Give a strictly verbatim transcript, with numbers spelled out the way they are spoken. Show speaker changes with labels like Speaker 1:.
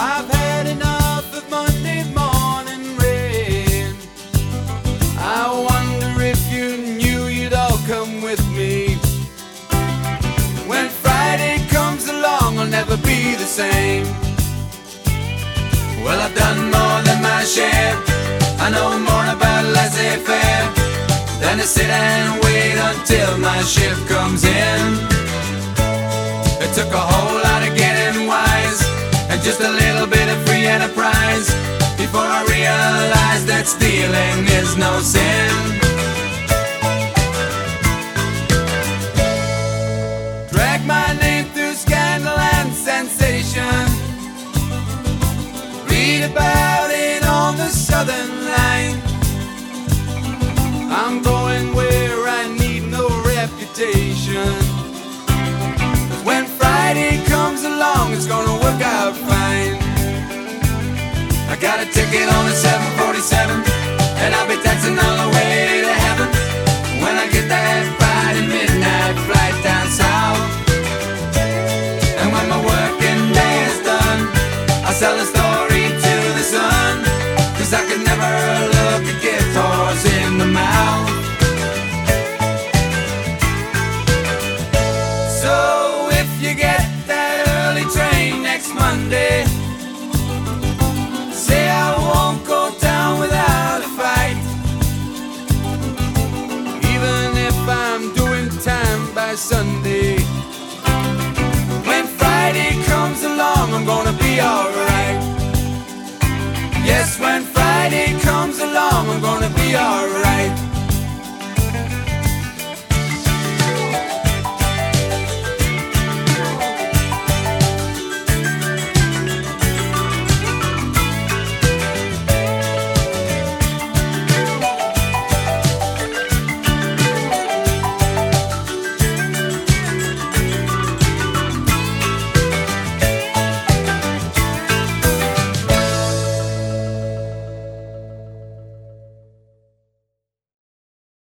Speaker 1: I've had enough of Monday morning rain. I wonder if you knew you'd all come with me. When Friday comes along, I'll never be the same. Well, I've done more than my share. I know more about laissez-faire than to sit and wait until my shift comes in. It took a whole lot of getting wise and just a little bit of free enterprise before I realized that stealing is no sin. Drag my name through scandal and sensation, read about it on the Southern Line. I'm going where I need no reputation. When Friday comes along, it's gonna work out fine. I got a ticket on a seven forty-seven, and I'll be taxing all the way to heaven when I get that Friday midnight flight down south. And when my working day is done, I'll sell the story to the sun, 'cause I could never look a gift horse in the mouth. So if you get that early train next Monday, say I won't go down without a fight. Even if I'm doing time by Sunday, when Friday comes along, I'm gonna be alright. Yes, when Friday comes along, I'm gonna be alright.